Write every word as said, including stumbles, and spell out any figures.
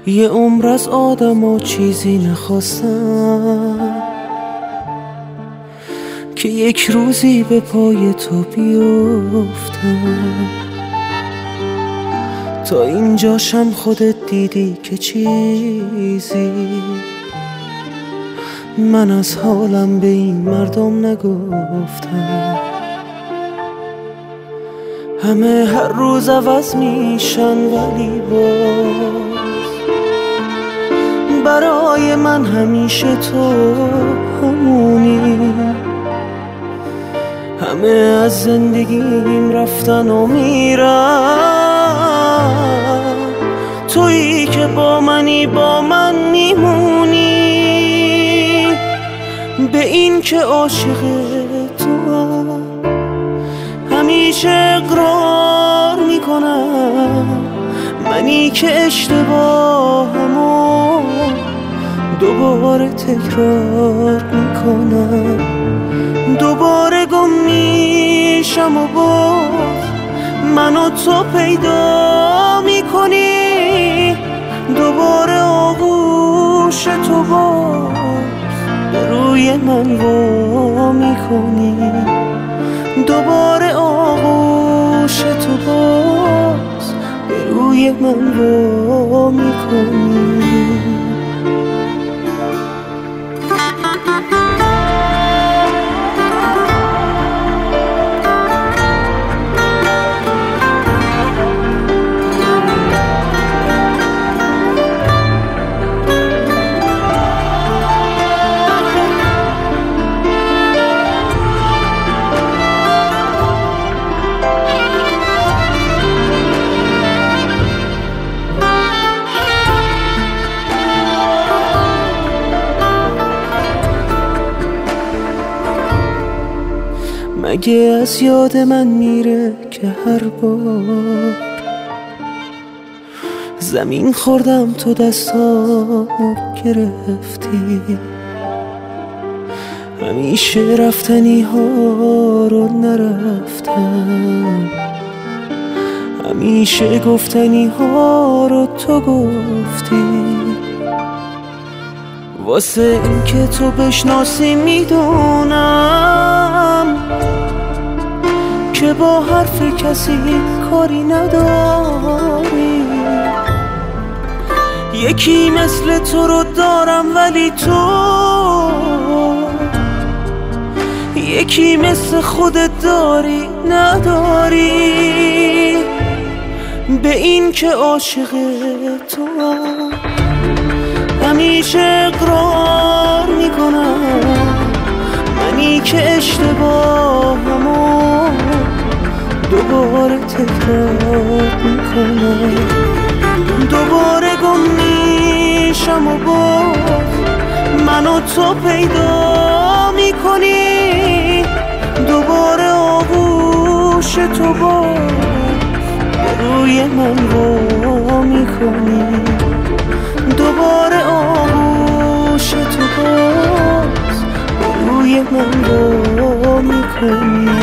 یه عمر از آدم و چیزی نخواستم که یک روزی به پای تو بیفتم. تا اینجاشم خودت دیدی که چیزی من از حالم به این مردم نگفتم. همه هر روز عوض میشن ولی باز برای من همیشه تو همونی. همه از زندگیم رفتن و میرن، تویی که با منی با من میمونی. به این که عاشق تو هم همیشه اقرار میکنم، منی که اشتباهمو دوباره تکرار میکنم. دوباره گم میشم و باز منو تو پیدا میکنی. دوباره آغوش تو باز به روی من وا میکنی. دوباره آغوش تو باز به روی من وا میکنی. مگه از یاد من میره که هر بار زمین خوردم تو دستامو گرفتی. همیشه رفتنی ها رو نرفتم، همیشه گفتنی ها رو تو گفتی. واسه این که تو بشناسی میدونم که با حرف کسی کاری نداری. یکی مثل تو رو دارم ولی تو یکی مثل خودت داری نداری. به این که عاشق تو همیشه اقرار میکنم، منی که اشتباهمو دوباره تکرار میکنم. دوباره گم میشم و باز منو تو پیدا میکنی. دوباره آغوش تو باز به روی من وا میکنی. دوباره آغوش تو باز به روی من وا میکنی.